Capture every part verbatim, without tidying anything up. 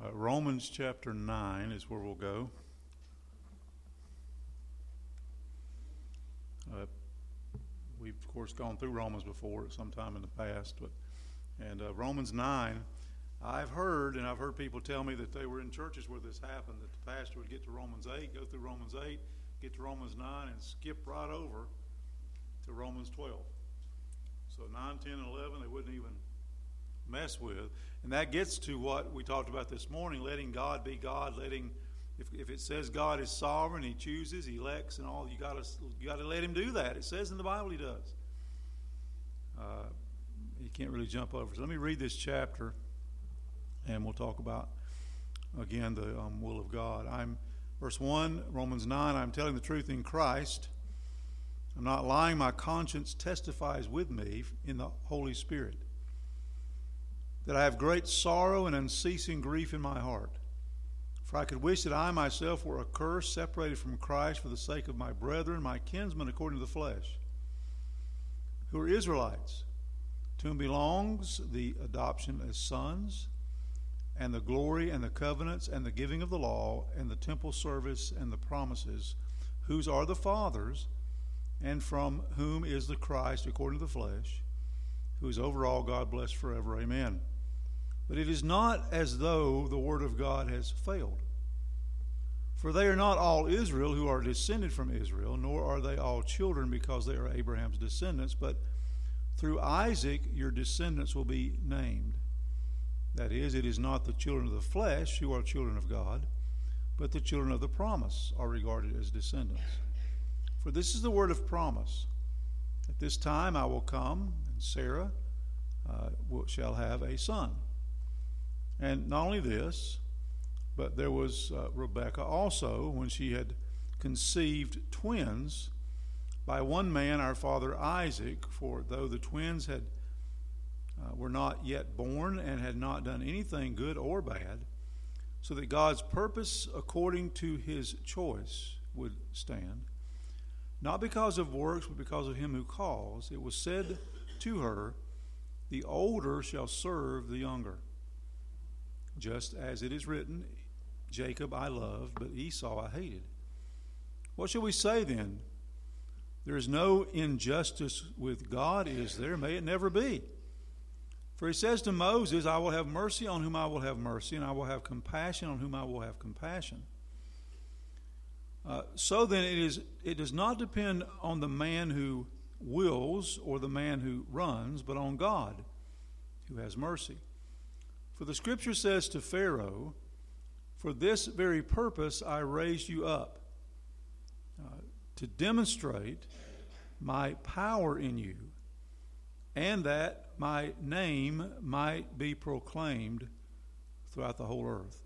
Uh, Romans chapter nine is where we'll go. Uh, we've, of course, gone through Romans before at some time in the past. But, and uh, Romans nine, I've heard, and I've heard people tell me that they were in churches where this happened, that the pastor would get to Romans eight, go through Romans eight, get to Romans nine, and skip right over to Romans twelve. So nine, ten, and eleven, they wouldn't even mess with. And that gets to what we talked about this morning, letting God be God, letting, if, if it says God is sovereign, he chooses, he elects, and all, you got to you got to let him do that. It says in the Bible he does. Uh, you can't really jump over. So let me read this chapter, and we'll talk about, again, the um, will of God. I'm verse one, Romans nine, I'm telling the truth in Christ. I'm not lying. My conscience testifies with me in the Holy Spirit that I have great sorrow and unceasing grief in my heart. For I could wish that I myself were accursed, separated from Christ for the sake of my brethren, my kinsmen according to the flesh, who are Israelites, to whom belongs the adoption as sons, and the glory and the covenants and the giving of the law and the temple service and the promises, whose are the fathers, and from whom is the Christ according to the flesh, who is over all, God bless forever. Amen. But it is not as though the word of God has failed. For they are not all Israel who are descended from Israel, nor are they all children because they are Abraham's descendants, but through Isaac your descendants will be named. That is, it is not the children of the flesh who are children of God, but the children of the promise are regarded as descendants. For this is the word of promise. At this time I will come, and Sarah uh, will, shall have a son. And not only this, but there was uh, Rebekah also, when she had conceived twins by one man, our father Isaac, for though the twins had uh, were not yet born and had not done anything good or bad, so that God's purpose according to his choice would stand, not because of works, but because of him who calls, it was said to her, the older shall serve the younger. Just as it is written, Jacob I loved, but Esau I hated. What shall we say then? There is no injustice with God, is there? May it never be. For he says to Moses, I will have mercy on whom I will have mercy, and I will have compassion on whom I will have compassion. Uh, so then it is. It does not depend on the man who wills or the man who runs, but on God who has mercy. For the scripture says to Pharaoh, for this very purpose I raised you up, uh, to demonstrate my power in you, and that my name might be proclaimed throughout the whole earth.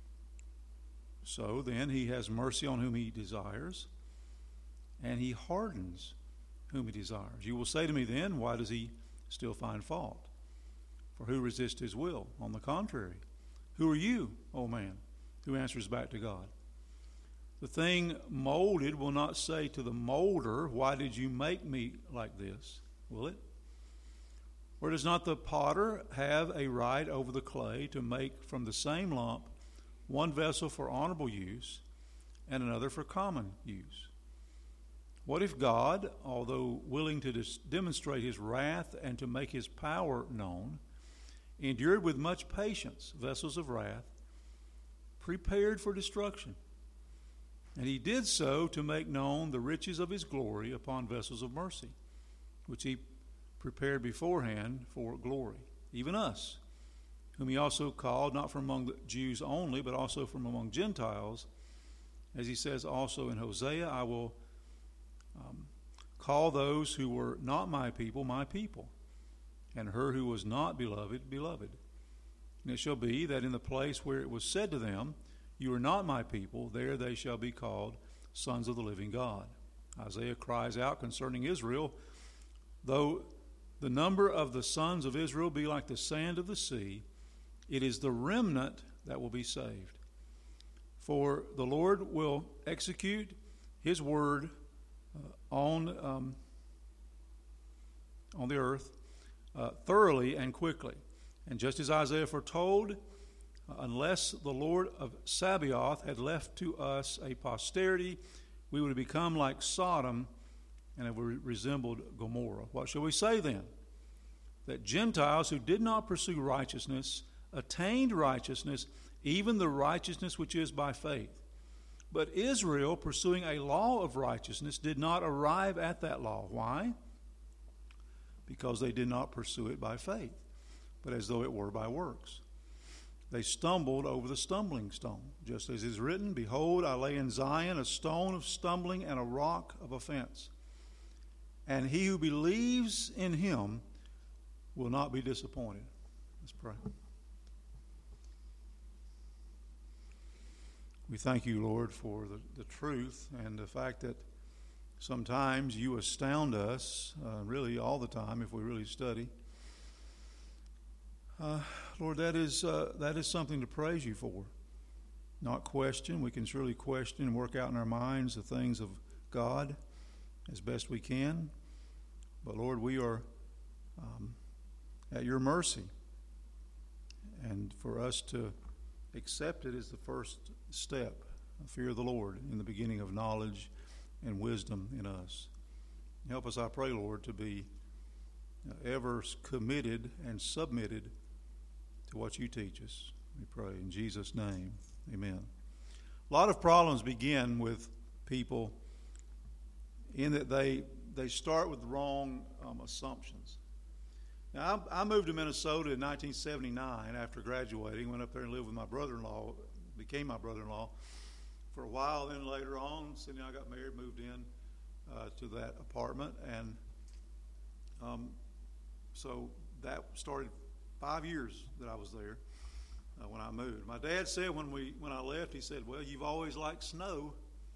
So then he has mercy on whom he desires, and he hardens whom he desires. You will say to me then, why does he still find fault? For who resists his will? On the contrary, who are you, O man, who answers back to God? The thing molded will not say to the molder, why did you make me like this? Will it? Or does not the potter have a right over the clay to make from the same lump one vessel for honorable use and another for common use? What if God, although willing to dis- demonstrate his wrath and to make his power known, endured with much patience vessels of wrath, prepared for destruction? And he did so to make known the riches of his glory upon vessels of mercy, which he prepared beforehand for glory, even us, whom he also called, not from among the Jews only, but also from among Gentiles, as he says also in Hosea, I will um, call those who were not my people, my people, and her who was not beloved, beloved. And it shall be that in the place where it was said to them, you are not my people, there they shall be called sons of the living God. Isaiah cries out concerning Israel, though the number of the sons of Israel be like the sand of the sea, it is the remnant that will be saved. For the Lord will execute his word uh, on, um, on the earth uh, thoroughly and quickly. And just as Isaiah foretold, Unless the Lord of Sabaoth had left to us a posterity, we would have become like Sodom and have resembled Gomorrah. What shall we say then? That Gentiles who did not pursue righteousness attained righteousness, even the righteousness which is by faith. But Israel, pursuing a law of righteousness, did not arrive at that law. Why? Because they did not pursue it by faith, but as though it were by works. They stumbled over the stumbling stone, just as is written, Behold, I lay in Zion a stone of stumbling and a rock of offense. And he who believes in him will not be disappointed. Let's pray. We thank you, Lord, for the, the truth and the fact that sometimes you astound us, uh, really all the time if we really study. Uh, Lord, that is uh, that is something to praise you for, not question. We can surely question and work out in our minds the things of God as best we can. But, Lord, we are um, at your mercy. And for us to accept it is the first step, fear of the Lord, in the beginning of knowledge and wisdom in us. Help us, I pray, Lord, to be ever committed and submitted to what you teach us. We pray in Jesus' name. Amen. A lot of problems begin with people in that they they start with wrong um, assumptions. Now, I, I moved to Minnesota in nineteen seventy-nine after graduating. Went up there and lived with my brother-in-law, became my brother-in-law for a while. Then later on, Cindy and I got married, moved in uh, to that apartment, and um, so that started five years that I was there uh, when I moved. My dad said when we when I left, he said, "Well, you've always liked snow,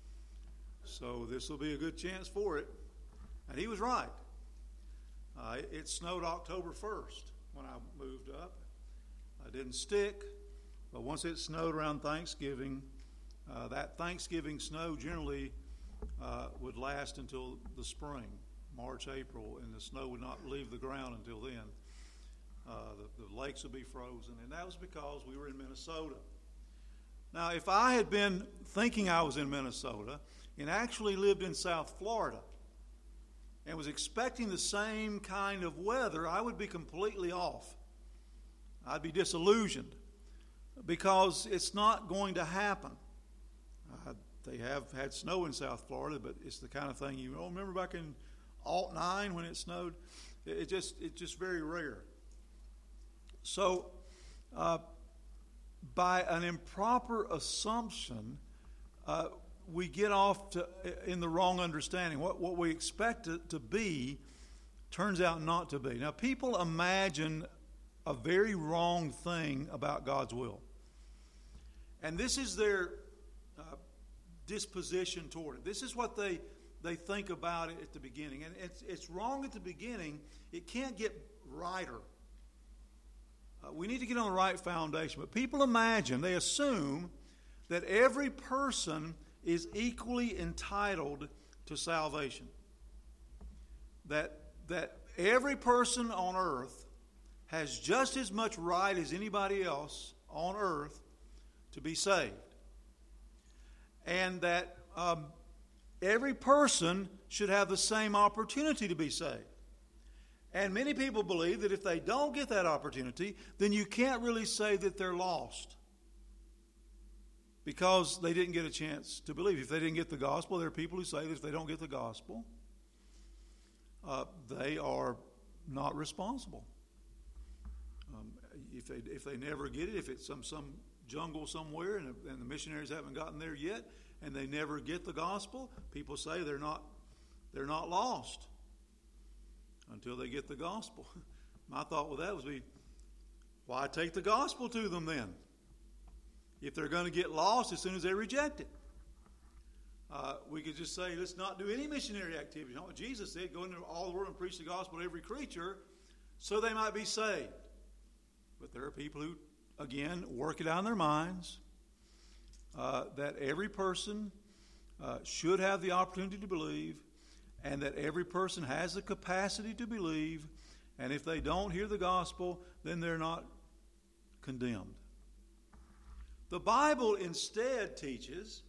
so this will be a good chance for it." And he was right. Uh, it, it snowed October first when I moved up. It didn't stick, but once it snowed around Thanksgiving, uh, that Thanksgiving snow generally uh, would last until the spring, March, April, and the snow would not leave the ground until then. Uh, the, the lakes would be frozen, and that was because we were in Minnesota. Now, if I had been thinking I was in Minnesota and actually lived in South Florida and was expecting the same kind of weather, I would be completely off. I'd be disillusioned because it's not going to happen. Uh, they have had snow in South Florida, but it's the kind of thing you oh, remember back in oh nine when it snowed? It, it just it's just very rare. So, uh, by an improper assumption, uh, we get off to, in the wrong understanding. What, what we expect it to be turns out not to be. Now, people imagine a very wrong thing about God's will. And this is their uh, disposition toward it. This is what they, they think about it at the beginning. And it's, it's wrong at the beginning. It can't get righter. Uh, we need to get on the right foundation. But people imagine, they assume that every person is equally entitled to salvation. That, that every person on earth has just as much right as anybody else on earth to be saved. And that um, every person should have the same opportunity to be saved. And many people believe that if they don't get that opportunity, then you can't really say that they're lost because they didn't get a chance to believe. If they didn't get the gospel, there are people who say that if they don't get the gospel, uh, they are not responsible. Um, if they if they never get it, if it's some, some jungle somewhere and, and the missionaries haven't gotten there yet, and they never get the gospel, people say they're not they're not lost until they get the gospel. My thought with that was, be, why take the gospel to them then? If they're going to get lost as soon as they reject it. Uh, we could just say, let's not do any missionary activity. You know what Jesus said, go into all the world and preach the gospel to every creature so they might be saved. But there are people who, again, work it out in their minds uh, that every person uh, should have the opportunity to believe, and that every person has the capacity to believe, and if they don't hear the gospel, then they're not condemned. The Bible instead teaches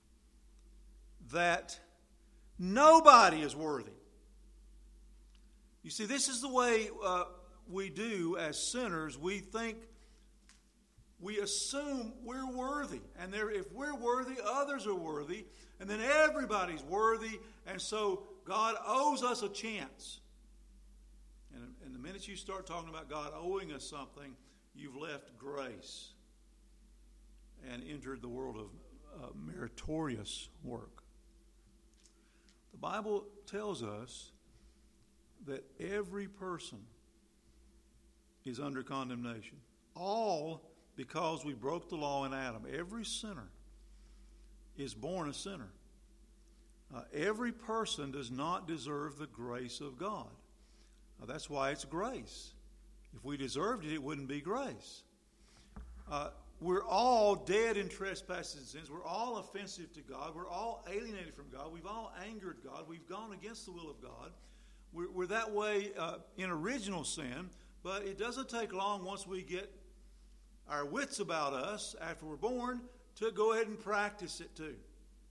that nobody is worthy. You see, this is the way uh, we do as sinners. We think, we assume we're worthy. And there, if we're worthy, others are worthy. And then everybody's worthy. And so God owes us a chance. And, and the minute you start talking about God owing us something, you've left grace and entered the world of uh, meritorious work. The Bible tells us that every person is under condemnation. All because we broke the law in Adam. Every sinner is born a sinner. Uh, every person does not deserve the grace of God. Uh, that's why it's grace. If we deserved it, it wouldn't be grace. Uh, we're all dead in trespasses and sins. We're all offensive to God. We're all alienated from God. We've all angered God. We've gone against the will of God. We're, we're that way uh, in original sin, but it doesn't take long once we get our wits about us after we're born to go ahead and practice it too.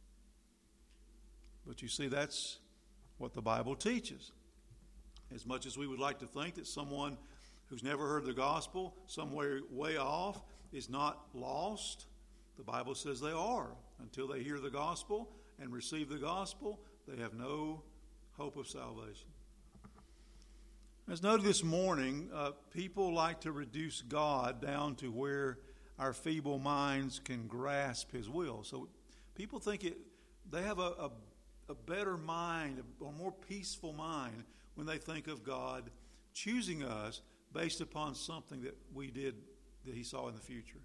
But you see, that's what the Bible teaches. As much as we would like to think that someone who's never heard the gospel, somewhere way off, is not lost, the Bible says they are. Until they hear the gospel and receive the gospel, they have no hope of salvation. As noted this morning, uh, people like to reduce God down to where our feeble minds can grasp His will. So people think it, they have a, a, a better mind, a, a more peaceful mind when they think of God choosing us based upon something that we did that He saw in the future.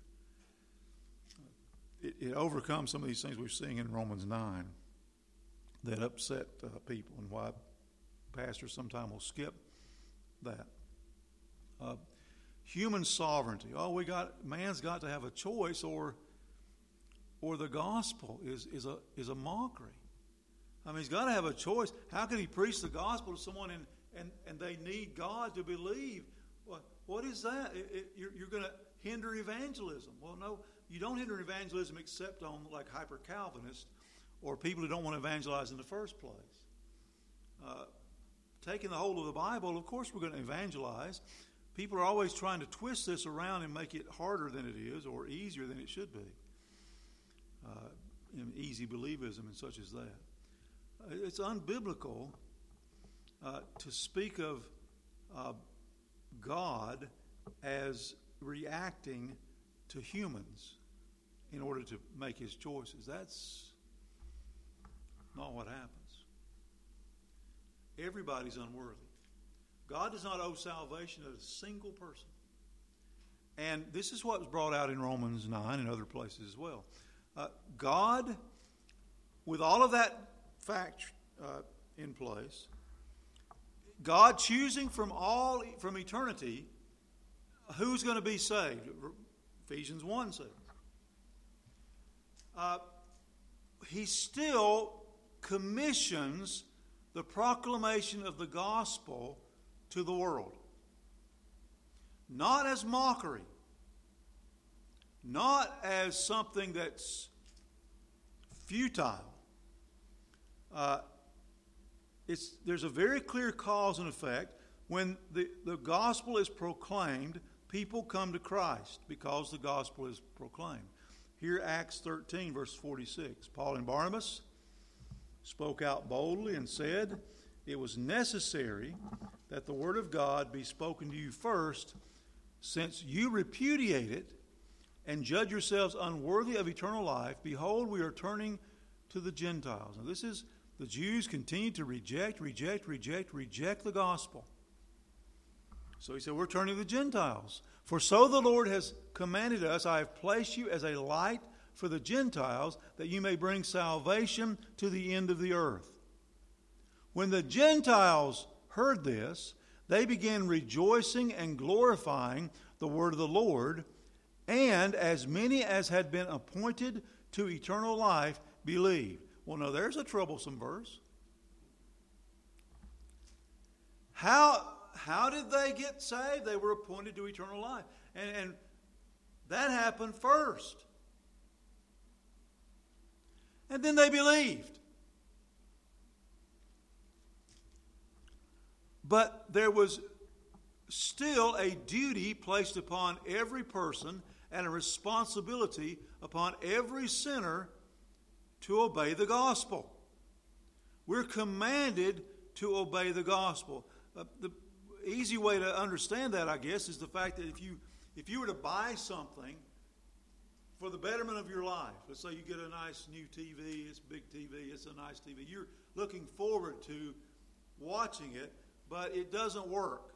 It, it overcomes some of these things we're seeing in Romans nine that upset uh, people, and why pastors sometimes will skip that. Uh, human sovereignty. Oh, we got man's got to have a choice, or or the gospel is is a is a mockery. I mean, he's got to have a choice. How can he preach the gospel to someone and and, and they need God to believe? What what is that? It, it, you're you're going to hinder evangelism. Well, no, you don't hinder evangelism except on like hyper Calvinists or people who don't want to evangelize in the first place. Uh, Taking the whole of the Bible, of course we're going to evangelize. People are always trying to twist this around and make it harder than it is or easier than it should be. Uh, in easy believism and such as that. Uh, it's unbiblical uh, to speak of uh, God as reacting to humans in order to make His choices. That's not what happens. Everybody's unworthy. God does not owe salvation to a single person. And this is what was brought out in Romans nine and other places as well. Uh, God, with all of that fact uh, in place, God choosing from all from eternity who's going to be saved. Ephesians one says. Uh, he still commissions the proclamation of the gospel to the world. Not as mockery. Not as something that's futile. Uh, it's, there's a very clear cause and effect. When the, the gospel is proclaimed, people come to Christ because the gospel is proclaimed. Here, Acts thirteen, verse forty-six. Paul and Barnabas spoke out boldly and said, it was necessary that the word of God be spoken to you first, since you repudiate it and judge yourselves unworthy of eternal life. Behold, we are turning to the Gentiles. Now this is, the Jews continue to reject, reject, reject, reject the gospel. So he said, we're turning to the Gentiles. For so the Lord has commanded us, I have placed you as a light for the Gentiles, that you may bring salvation to the end of the earth. When the Gentiles heard this, they began rejoicing and glorifying the word of the Lord, and as many as had been appointed to eternal life believed. Well, now there's a troublesome verse. How, how did they get saved? They were appointed to eternal life. And, and that happened first. And then they believed. But there was still a duty placed upon every person and a responsibility upon every sinner to obey the gospel. We're commanded to obey the gospel. Uh, the easy way to understand that, I guess, is the fact that if you if you were to buy something for the betterment of your life, let's say you get a nice new T V, it's a big T V, it's a nice T V, you're looking forward to watching it, but it doesn't work.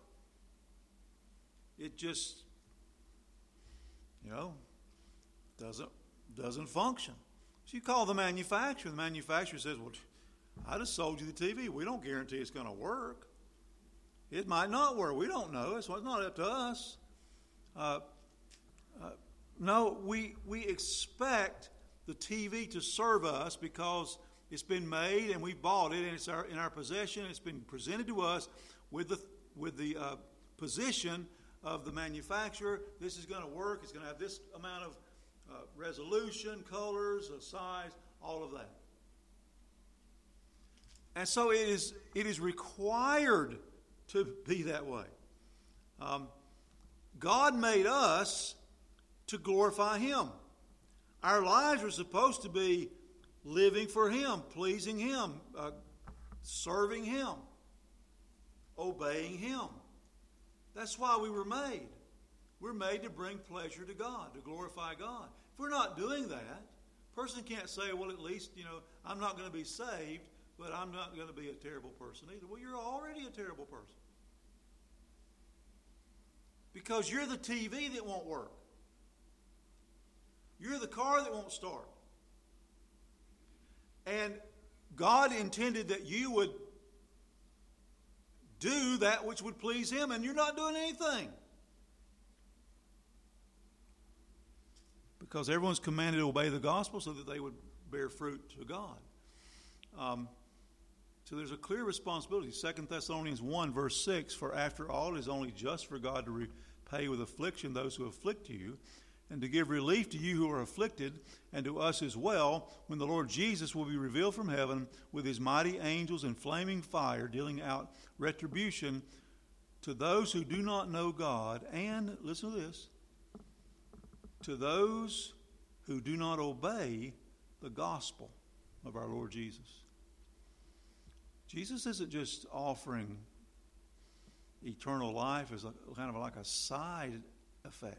It just, you know, doesn't doesn't function. So you call the manufacturer. The manufacturer says, well, I just sold you the T V. We don't guarantee it's going to work. It might not work. We don't know. It's not up to us. Uh, uh, no, we we expect the T V to serve us because it's been made and we bought it and it's our, in our possession. It's been presented to us with the with the uh, position of the manufacturer. This is going to work. It's going to have this amount of uh, resolution, colors, uh, size, all of that. And so it is it is required to be that way. Um, God made us to glorify Him. Our lives are supposed to be living for Him, pleasing Him, uh, serving Him, obeying Him. That's why we were made. We're made to bring pleasure to God, to glorify God. If we're not doing that, a person can't say, well, at least, you know, I'm not going to be saved, but I'm not going to be a terrible person either. Well, you're already a terrible person. Because you're the T V that won't work. You're the car that won't start. And God intended that you would do that which would please Him, and you're not doing anything. Because everyone's commanded to obey the gospel so that they would bear fruit to God. Um, so there's a clear responsibility. Second Thessalonians one, verse six, for after all it is only just for God to repay with affliction those who afflict you, and to give relief to you who are afflicted, and to us as well, when the Lord Jesus will be revealed from heaven with His mighty angels in flaming fire, dealing out retribution to those who do not know God, and, listen to this, to those who do not obey the gospel of our Lord Jesus. Jesus isn't just offering eternal life as a, kind of like a side effect.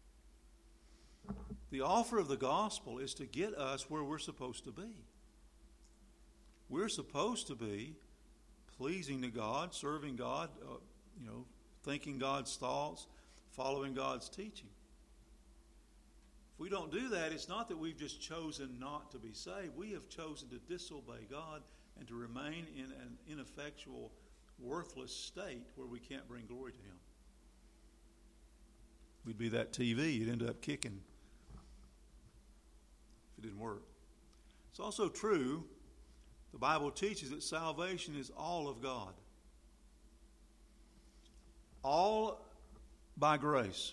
The offer of the gospel is to get us where we're supposed to be. We're supposed to be pleasing to God, serving God, uh, you know, thinking God's thoughts, following God's teaching. If we don't do that, it's not that we've just chosen not to be saved. We have chosen to disobey God and to remain in an ineffectual, worthless state where we can't bring glory to Him. We'd be that T V. You'd end up kicking if it didn't work. It's also true, the Bible teaches that salvation is all of God. All by grace.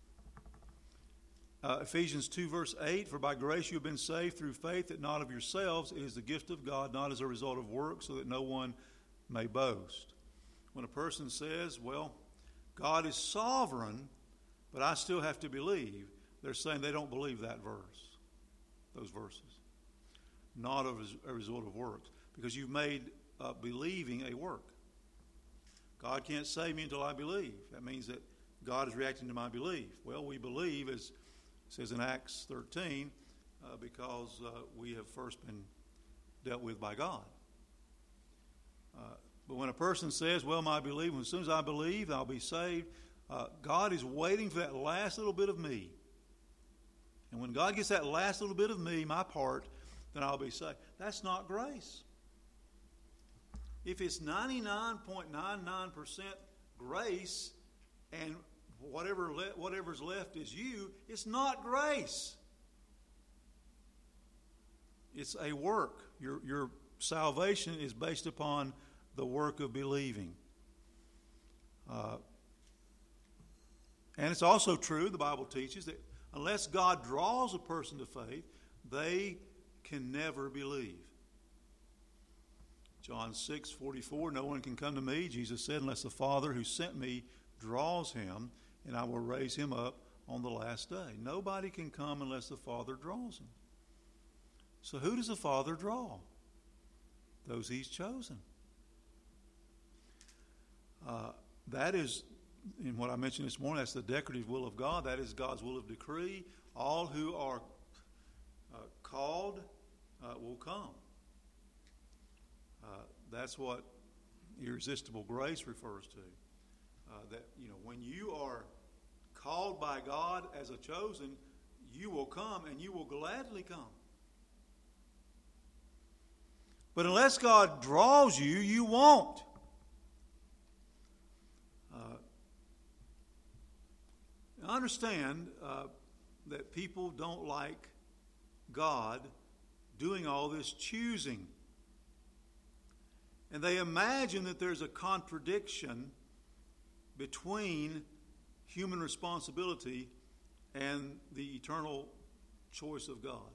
Uh, Ephesians two, verse eight, for by grace you have been saved through faith, that not of yourselves, it is the gift of God, not as a result of works, so that no one may boast. When a person says, well, God is sovereign, but I still have to believe, they're saying they don't believe that verse, those verses. Not as a result of works, because you've made uh, believing a work. God can't save me until I believe. That means that God is reacting to my belief. Well, we believe, as it says in Acts thirteen, uh, because uh, we have first been dealt with by God. Uh, but when a person says, well, my belief, as soon as I believe, I'll be saved, uh, God is waiting for that last little bit of me. And when God gets that last little bit of me, my part, then I'll be saved. That's not grace. If it's ninety-nine point nine nine percent grace and whatever le- whatever's left is you, it's not grace. It's a work. Your, your salvation is based upon the work of believing. Uh, and it's also true, the Bible teaches, that unless God draws a person to faith, they can never believe. John six forty-four, no one can come to me, Jesus said, unless the Father who sent me draws him, and I will raise him up on the last day. Nobody can come unless the Father draws him. So who does the Father draw? Those he's chosen. Uh, that is, in what I mentioned this morning, that's the decorative will of God. That is God's will of decree. All who are uh, called uh, will come. Uh, that's what irresistible grace refers to. Uh, that, you know, when you are called by God as a chosen, you will come and you will gladly come. But unless God draws you, you won't. Uh, I understand uh, that people don't like God doing all this choosing. And they imagine that there's a contradiction between human responsibility and the eternal choice of God.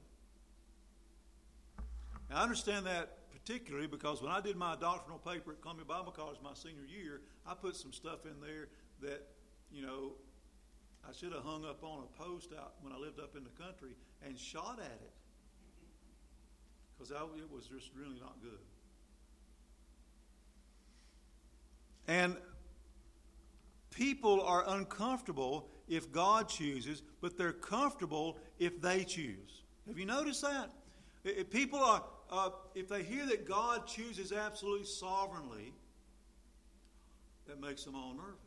Now, I understand that particularly because when I did my doctrinal paper at Columbia Bible College my senior year, I put some stuff in there that, you know, I should have hung up on a post out when I lived up in the country and shot at it. Because it was just really not good. And people are uncomfortable if God chooses, but they're comfortable if they choose. Have you noticed that? If people are, uh, if they hear that God chooses absolutely sovereignly, that makes them all nervous.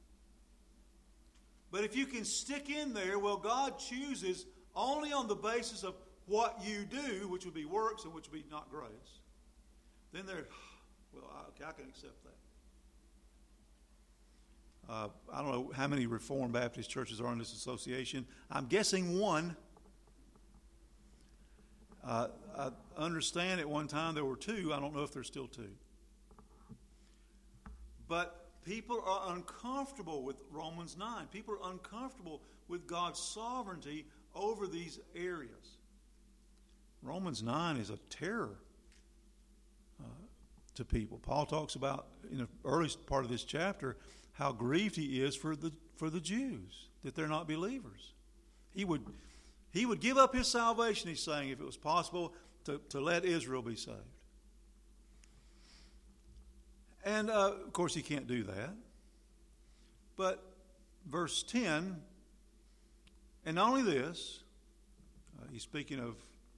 But if you can stick in there, well, God chooses only on the basis of what you do, which would be works and which would be not grace, then they're, well, okay, I can accept that. Uh, I don't know how many Reformed Baptist churches are in this association. I'm guessing one. Uh, I understand at one time there were two. I don't know if there's still two. But people are uncomfortable with Romans nine. People are uncomfortable with God's sovereignty over these areas. Romans nine is a terror uh, to people. Paul talks about in the earliest part of this chapter how grieved he is for the for the Jews, that they're not believers. He would he would give up his salvation, he's saying, if it was possible, to, to let Israel be saved. And, uh, of course, he can't do that. But verse ten, and not only this, uh, he's speaking of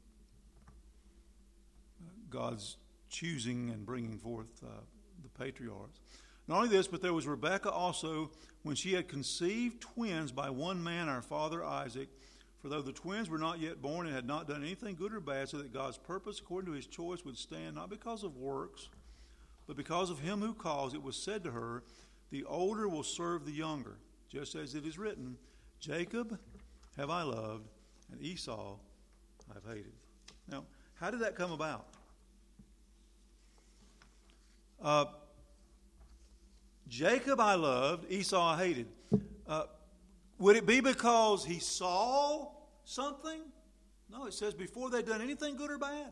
God's choosing and bringing forth uh, the patriarchs. Not only this, but there was Rebekah also, when she had conceived twins by one man, our father Isaac. For though the twins were not yet born and had not done anything good or bad, so that God's purpose according to his choice would stand, not because of works, but because of him who calls, it was said to her, the older will serve the younger, just as it is written, Jacob have I loved, and Esau I have hated. Now, how did that come about? Uh, Jacob I loved, Esau I hated. Uh, would it be because he saw something? No, it says before they'd done anything good or bad.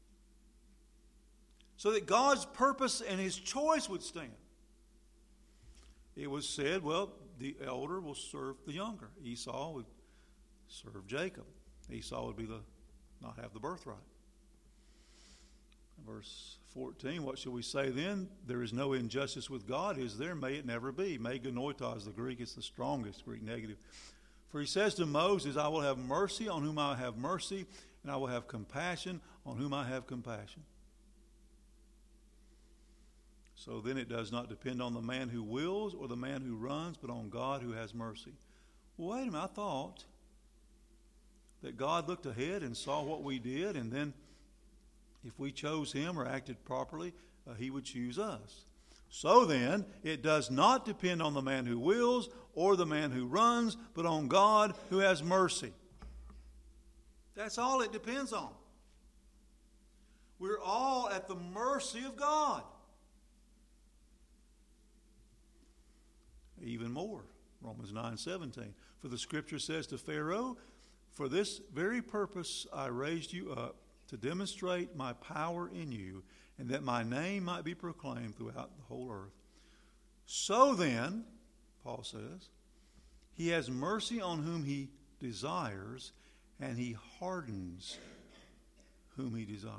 So that God's purpose and his choice would stand. It was said, well, the elder will serve the younger. Esau would serve Jacob. Esau would be the not have the birthright. Verse fourteen, what shall we say then? There is no injustice with God, is there? May it never be. Me genoito is the Greek. It's the strongest Greek negative. For he says to Moses, I will have mercy on whom I have mercy, and I will have compassion on whom I have compassion. So then it does not depend on the man who wills or the man who runs, but on God who has mercy. Well, wait a minute, I thought that God looked ahead and saw what we did, and then if we chose him or acted properly, uh, he would choose us. So then, it does not depend on the man who wills or the man who runs, but on God who has mercy. That's all it depends on. We're all at the mercy of God. Even more, Romans nine seventeen. For the scripture says to Pharaoh, for this very purpose I raised you up, to demonstrate my power in you, and that my name might be proclaimed throughout the whole earth. So then, Paul says, he has mercy on whom he desires, and he hardens whom he desires.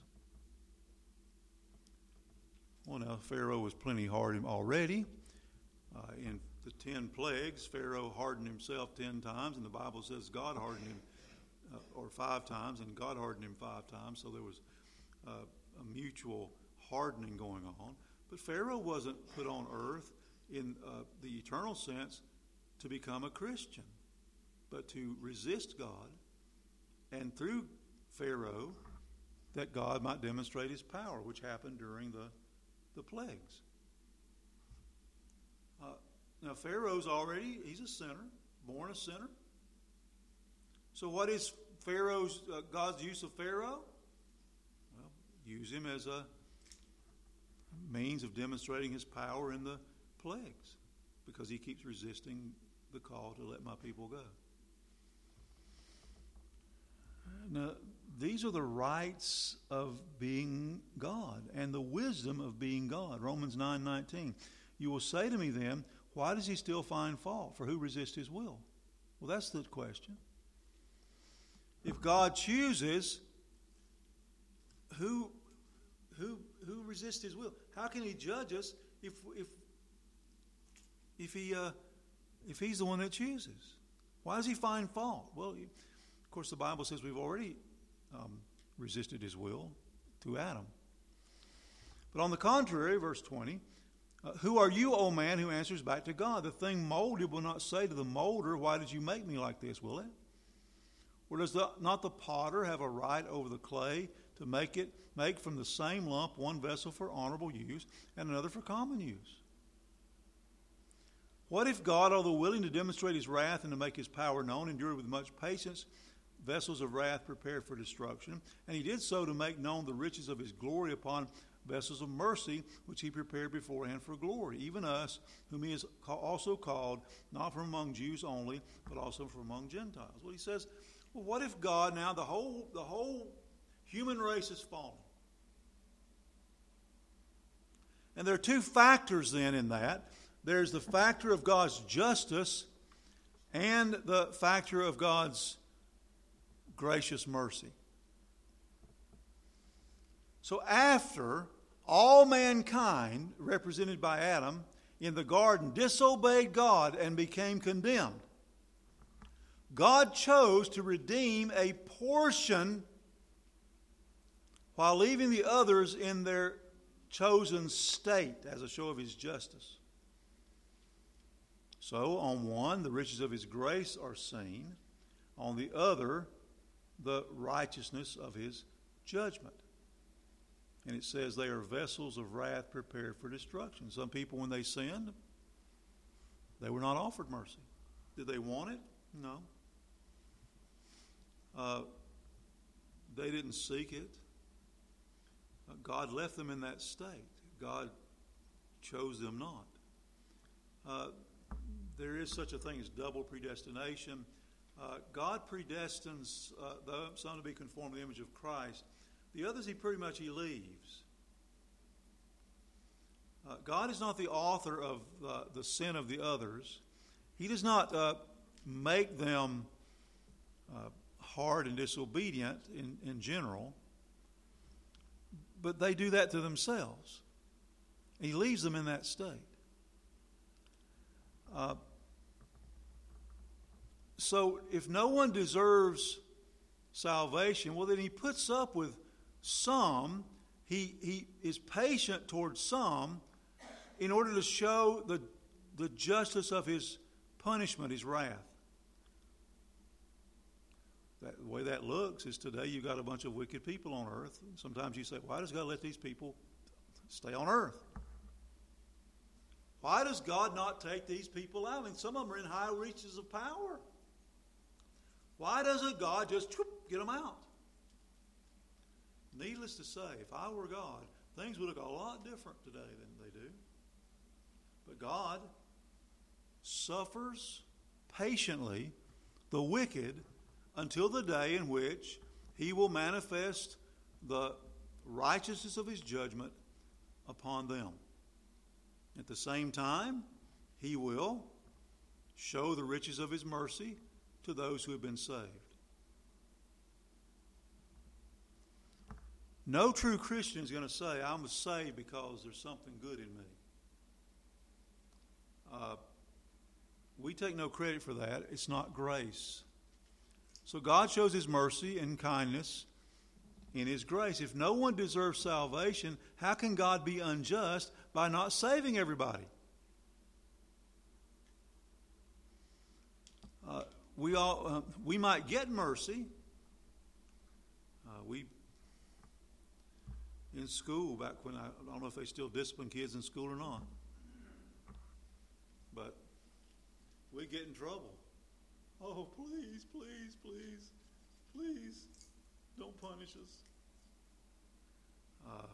Well, now, Pharaoh was plenty hard already. Uh, in the ten plagues, Pharaoh hardened himself ten times, and the Bible says God hardened him, uh, or five times, and God hardened him five times. So there was uh, a mutual hardening going on. But Pharaoh wasn't put on earth in uh, the eternal sense to become a Christian, but to resist God, and through Pharaoh, that God might demonstrate his power, which happened during the, the plagues. Uh, now, Pharaoh's already, he's a sinner, born a sinner. So what is Pharaoh's, uh, God's use of Pharaoh? Well, use him as a means of demonstrating his power in the plagues, because he keeps resisting the call to let my people go. Now, these are the rights of being God and the wisdom of being God. Romans nine nineteen. You will say to me then, why does he still find fault? For who resists his will? Well, that's the question. If God chooses, who who who resists his will? How can he judge us if if if he uh, if he's the one that chooses? Why does he find fault? Well, of course, the Bible says we've already um, resisted his will through Adam. But on the contrary, verse twenty, uh, who are you, O man, who answers back to God? The thing molded will not say to the molder, why did you make me like this, will it? Or does the, not the potter have a right over the clay to make it make from the same lump one vessel for honorable use and another for common use? What if God, although willing to demonstrate his wrath and to make his power known, endured with much patience vessels of wrath prepared for destruction, and he did so to make known the riches of his glory upon vessels of mercy, which he prepared beforehand for glory, even us, whom he has also called, not from among Jews only, but also from among Gentiles? Well, he says, well, what if God now, the whole, the whole human race has fallen? And there are two factors then in that. There's the factor of God's justice and the factor of God's gracious mercy. So after all mankind, represented by Adam, in the garden disobeyed God and became condemned, God chose to redeem a portion while leaving the others in their chosen state as a show of his justice. So on one, the riches of his grace are seen. On the other, the righteousness of his judgment. And it says they are vessels of wrath prepared for destruction. Some people, when they sinned, they were not offered mercy. Did they want it? No. Uh, they didn't seek it. Uh, God left them in that state. God chose them not. Uh, there is such a thing as double predestination. Uh, God predestines uh, the, some to be conformed to the image of Christ. The others, he pretty much he leaves. Uh, God is not the author of uh, the sin of the others. He does not uh, make them uh, hard and disobedient in, in general, but they do that to themselves. He leaves them in that state. Uh, so if no one deserves salvation, well, then he puts up with some. He, he is patient towards some in order to show the, the justice of his punishment, his wrath. That, the way that looks is today you've got a bunch of wicked people on earth. Sometimes you say, why does God let these people stay on earth? Why does God not take these people out? I mean, some of them are in high reaches of power. Why doesn't God just whoop, get them out? Needless to say, if I were God, things would look a lot different today than they do. But God suffers patiently the wicked until the day in which He will manifest the righteousness of his judgment upon them. At the same time, he will show the riches of his mercy to those who have been saved. No true Christian is going to say, I'm saved because there's something good in me. Uh, we take no credit for that. It's not grace. So God shows his mercy and kindness in his grace. If no one deserves salvation, how can God be unjust by not saving everybody? Uh, we all uh, we might get mercy. Uh, we in school back when I, I don't know if they still discipline kids in school or not, but we get in trouble. Oh, please, please, please, please, don't punish us. Uh,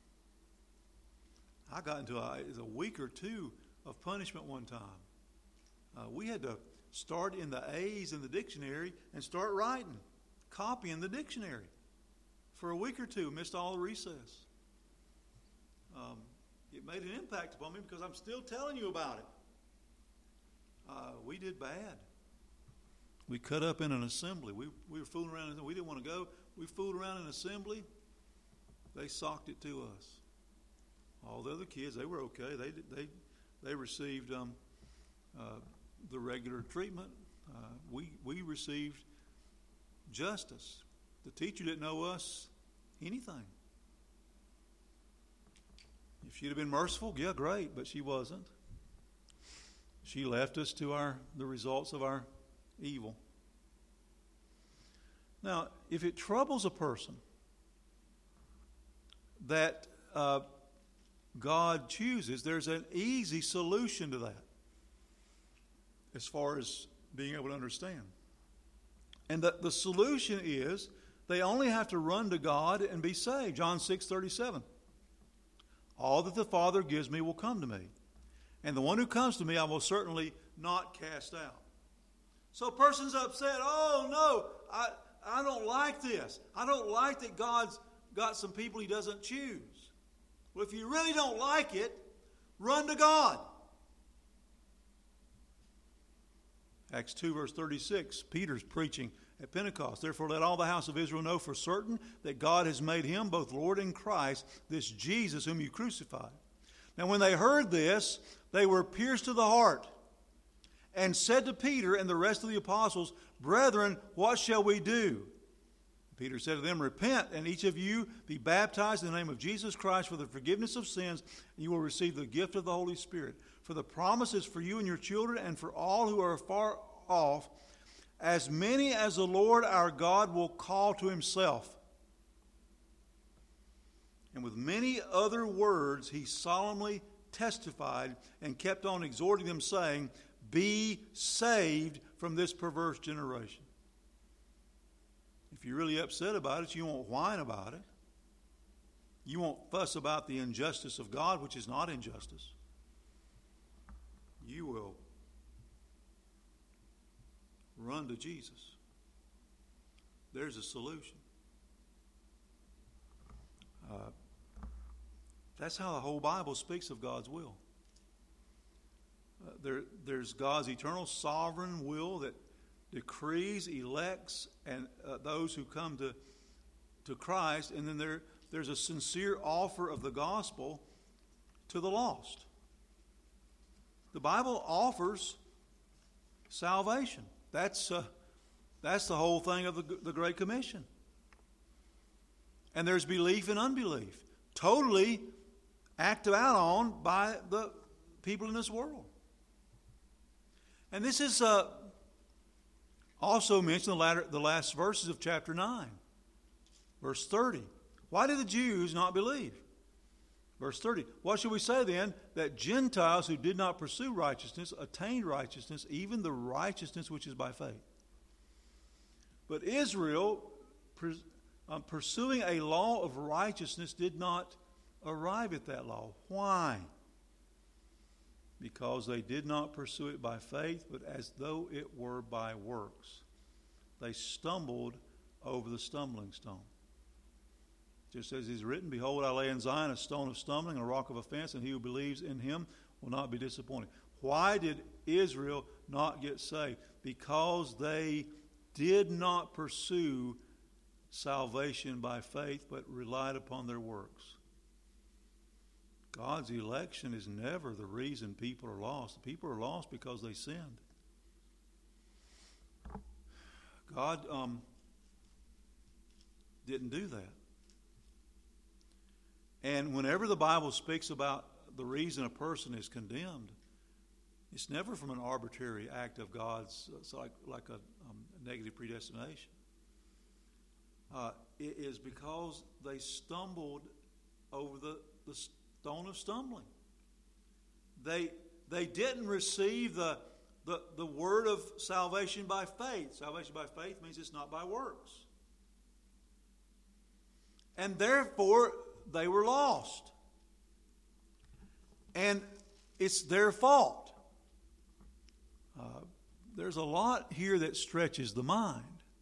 I got into a, a week or two of punishment one time. Uh, we had to start in the A's in the dictionary and start writing, copying the dictionary for a week or two. Missed all the recess. Um, it made an impact upon me because I'm still telling you about it. Uh, we did bad. We cut up in an assembly. We we were fooling around. We didn't want to go. We fooled around in assembly. They socked it to us. All the other kids, they were okay. They they they received um, uh, the regular treatment. Uh, we we received justice. The teacher didn't owe us anything. If she'd have been merciful, yeah, great, but she wasn't. She left us to our the results of our evil. Now, if it troubles a person that uh, God chooses, there's an easy solution to that as far as being able to understand. And the, the solution is they only have to run to God and be saved. John six thirty-seven. All that the Father gives me will come to me, and the one who comes to me I will certainly not cast out. So a person's upset. Oh, no, I, I don't like this. I don't like that God's got some people he doesn't choose. Well, if you really don't like it, run to God. Acts two, verse thirty-six, Peter's preaching at Pentecost. Therefore, let all the house of Israel know for certain that God has made him both Lord and Christ, this Jesus whom you crucified. Now, when they heard this, they were pierced to the heart and said to Peter and the rest of the apostles, Brethren, what shall we do? Peter said to them, Repent, and each of you be baptized in the name of Jesus Christ for the forgiveness of sins, and you will receive the gift of the Holy Spirit. For the promise is for you and your children and for all who are far off, as many as the Lord our God will call to himself. And with many other words he solemnly testified and kept on exhorting them, saying, Be saved from this perverse generation. If you're really upset about it, you won't whine about it. You won't fuss about the injustice of God, which is not injustice. You will run to Jesus. There's a solution. Uh, that's how the whole Bible speaks of God's will. Uh, there, there's God's eternal sovereign will that decrees, elects, and uh, those who come to to Christ, and then there there's a sincere offer of the gospel to the lost. The Bible offers salvation. That's uh, that's the whole thing of the, the Great Commission. And there's belief and unbelief, totally acted out on by the people in this world. And this is uh, also mentioned in the, latter, the last verses of chapter nine, verse thirty. Why did the Jews not believe? Verse thirty. What shall we say then? That Gentiles who did not pursue righteousness attained righteousness, even the righteousness which is by faith. But Israel, um, pursuing a law of righteousness, did not arrive at that law. Why? Because they did not pursue it by faith, but as though it were by works. They stumbled over the stumbling stone. Just as it is written, behold, I lay in Zion a stone of stumbling, a rock of offense, and he who believes in him will not be disappointed. Why did Israel not get saved? Because they did not pursue salvation by faith, but relied upon their works. God's election is never the reason people are lost. People are lost because they sinned. God um, didn't do that. And whenever the Bible speaks about the reason a person is condemned, it's never from an arbitrary act of God's, it's like, like a, um, a negative predestination. Uh, it is because they stumbled over the, the stone of stumbling. They, they didn't receive the, the, the word of salvation by faith. Salvation by faith means it's not by works. And therefore, they were lost. And it's their fault. Uh, there's a lot here that stretches the mind.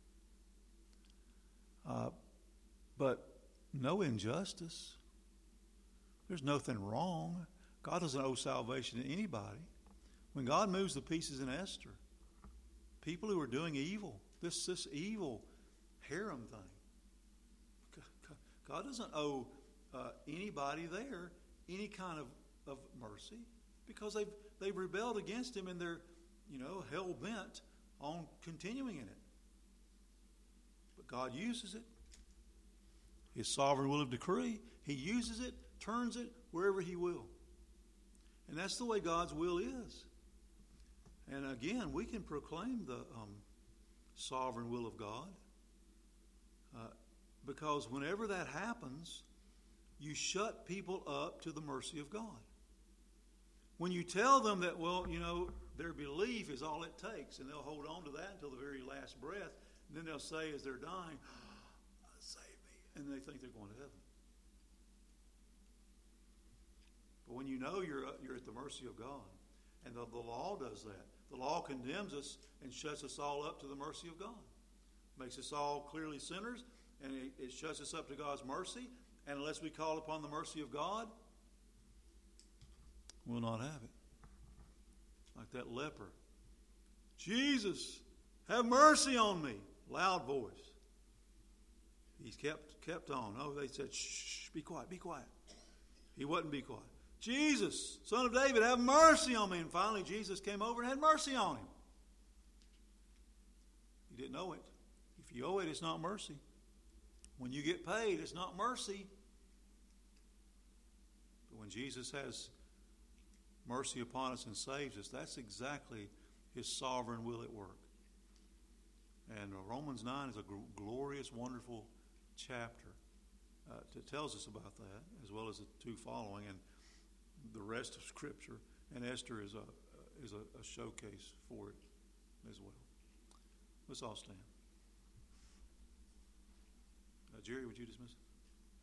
Uh, but no injustice. There's nothing wrong. God doesn't owe salvation to anybody. When God moves the pieces in Esther, people who are doing evil, this, this evil harem thing, God doesn't owe uh, anybody there any kind of, of mercy because they've, they've rebelled against him and they're, you know, hell-bent on continuing in it. But God uses it. His sovereign will of decree. He uses it, turns it wherever he will. And that's the way God's will is. And again, we can proclaim the um, sovereign will of God. Uh, because whenever that happens, you shut people up to the mercy of God. When you tell them that, well, you know, their belief is all it takes, and they'll hold on to that until the very last breath, and then they'll say as they're dying, save me, and they think they're going to heaven. But when you know you're, you're at the mercy of God, and the, the law does that, the law condemns us and shuts us all up to the mercy of God. Makes us all clearly sinners, and it, it shuts us up to God's mercy, and unless we call upon the mercy of God, we'll not have it. Like that leper. Jesus, have mercy on me. Loud voice. He's kept kept on. Oh, they said, shh, be quiet, be quiet. He wouldn't be quiet. Jesus, Son of David, have mercy on me. And finally Jesus came over and had mercy on him. He didn't owe it. If you owe it, it's not mercy. When you get paid, it's not mercy. But when Jesus has mercy upon us and saves us, that's exactly his sovereign will at work. And Romans nine is a glorious, wonderful chapter uh, that tells us about that, as well as the two following and the rest of Scripture. And Esther is a is a, a showcase for it as well. Let's all stand. Uh, Jerry, would you dismiss?